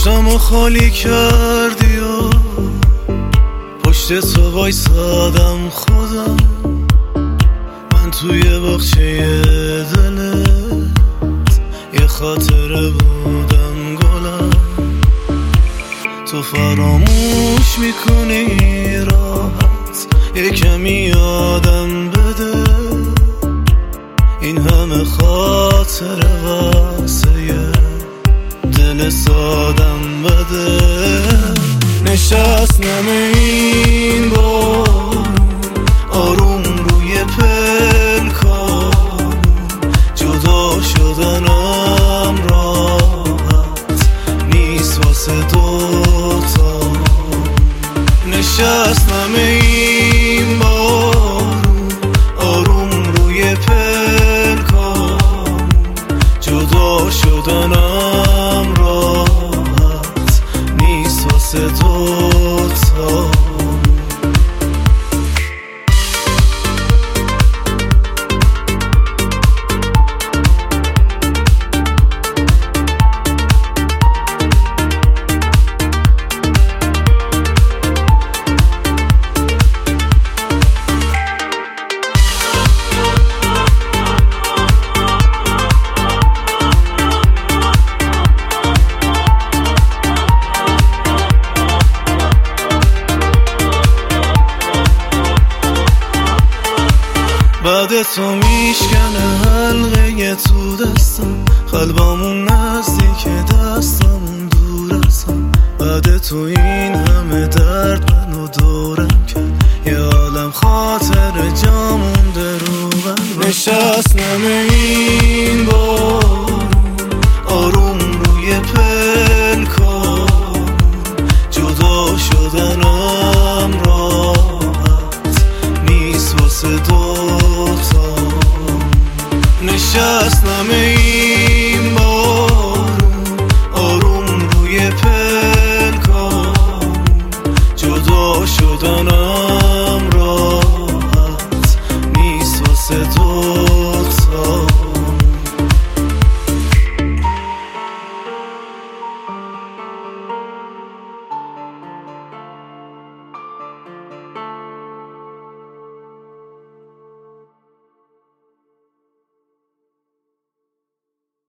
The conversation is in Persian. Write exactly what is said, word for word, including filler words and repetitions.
پشتمو خالی کردی و پشت تو وایسادم خودم، من توی باغچه دلت یه خاطره بودم گلم. تو فراموش میکنی راحت، یه کمی یادم بده این همه خاطره واسه یه دل سادم بده. نشستم این بار آروم روی پلکان، جدا شدنم راحت نیست واسه دوتا. نشستم این بار آروم روی پلکان، جدا شدنم راحت نیست واسه دوتا. بعد تو میشکنه حلقه تو دستم، قلبمون نزدیک دستمون دور ازم. بعد تو این همه درد منو دورم کرد، یه عالم خاطر جا مونده رو قلبم. نشستم این بار آروم روی پلکان، جدا شدنم راحت نیست واسه دو. نشستم